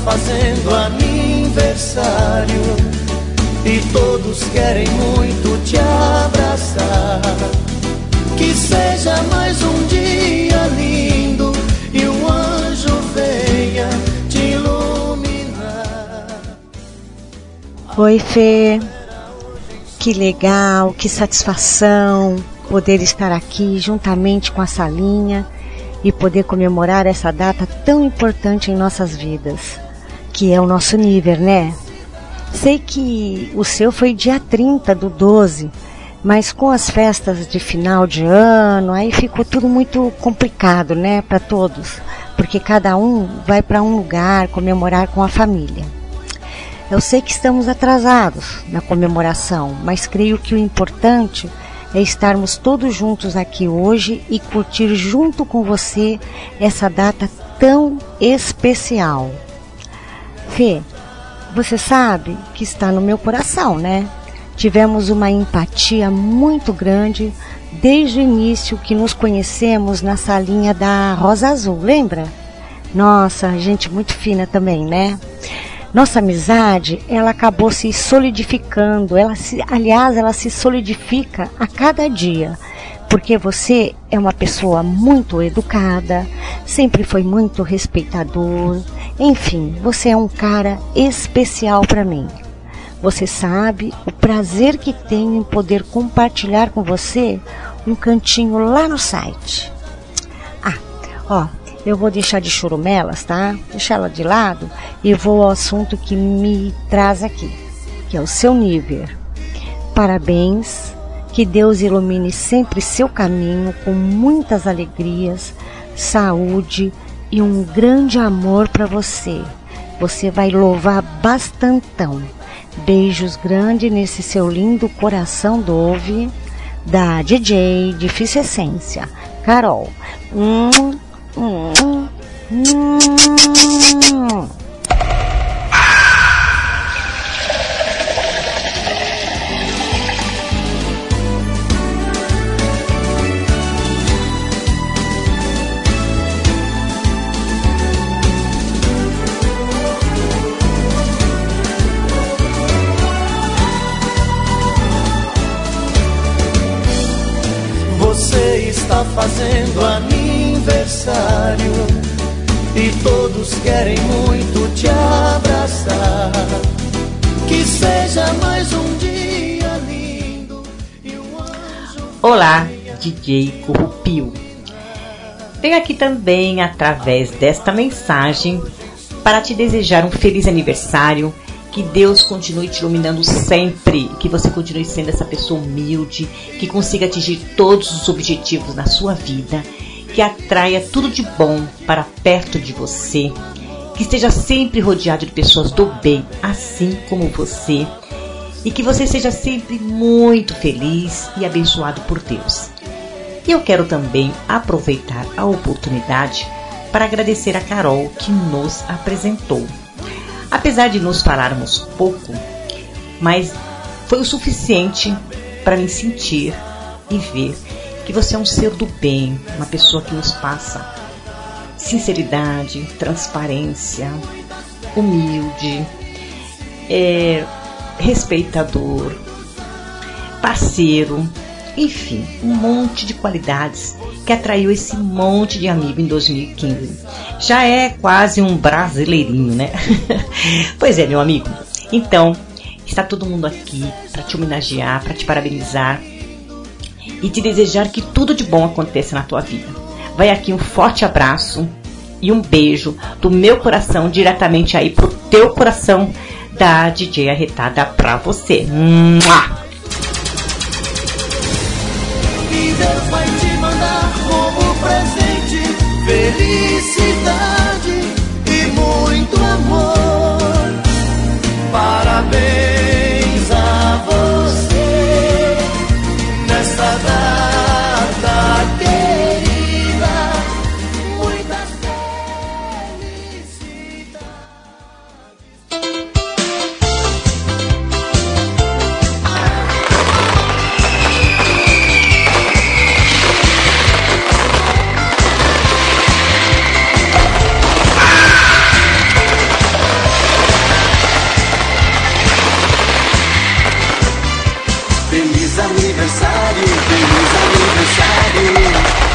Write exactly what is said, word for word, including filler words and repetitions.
fazendo aniversário e todos querem muito te abraçar. Que seja mais um dia lindo e um anjo venha te iluminar. Oi, Fê. Que legal, que satisfação poder estar aqui juntamente com a Salinha e poder comemorar essa data tão importante em nossas vidas, que é o nosso nível, né? Sei que o seu foi dia trinta do doze, mas com as festas de final de ano, aí ficou tudo muito complicado, né, para todos, porque cada um vai para um lugar comemorar com a família. Eu sei que estamos atrasados na comemoração, mas creio que o importante é estarmos todos juntos aqui hoje e curtir junto com você essa data tão especial. Fê, você sabe que está no meu coração, né? Tivemos uma empatia muito grande desde o início que nos conhecemos na salinha da Rosa Azul, lembra? Nossa, gente muito fina também, né? Nossa amizade, ela acabou se solidificando, ela se, aliás, ela se solidifica a cada dia, porque você é uma pessoa muito educada, sempre foi muito respeitador, enfim, você é um cara especial para mim. Você sabe o prazer que tenho em poder compartilhar com você um cantinho lá no site. Ah, ó, eu vou deixar de churumelas, tá? Deixar ela de lado e vou ao assunto que me traz aqui, que é o seu nível. Parabéns, que Deus ilumine sempre seu caminho com muitas alegrias, saúde e um grande amor para você. Você vai louvar bastantão. Beijos grandes nesse seu lindo coração Dove, da D J Difícil Essência, Carol. Hum, hum, hum. Você está fazendo aniversário e todos querem muito te abraçar. Que seja mais um dia lindo e um anjo... Olá, D J Corrupio. Venho aqui também através desta mensagem para te desejar um feliz aniversário. Que Deus continue te iluminando sempre, que você continue sendo essa pessoa humilde, que consiga atingir todos os objetivos na sua vida, que atraia tudo de bom para perto de você, que esteja sempre rodeado de pessoas do bem, assim como você, e que você seja sempre muito feliz e abençoado por Deus. E eu quero também aproveitar a oportunidade para agradecer a Carol que nos apresentou. Apesar de nos falarmos pouco, mas foi o suficiente para me sentir e ver que você é um ser do bem, uma pessoa que nos passa sinceridade, transparência, humilde, é, respeitador, parceiro, enfim, um monte de qualidades que atraiu esse monte de amigo em dois mil e quinze. Já é quase um brasileirinho, né? Pois é, meu amigo. Então, está todo mundo aqui para te homenagear, para te parabenizar e te desejar que tudo de bom aconteça na tua vida. Vai aqui um forte abraço e um beijo do meu coração diretamente aí pro teu coração da D J Arretada pra você. Mua! E Deus vai te mandar como presente felicidade e muito amor. Parabéns a você nessa data querida, muitas felicidades. aniversário, feliz aniversário.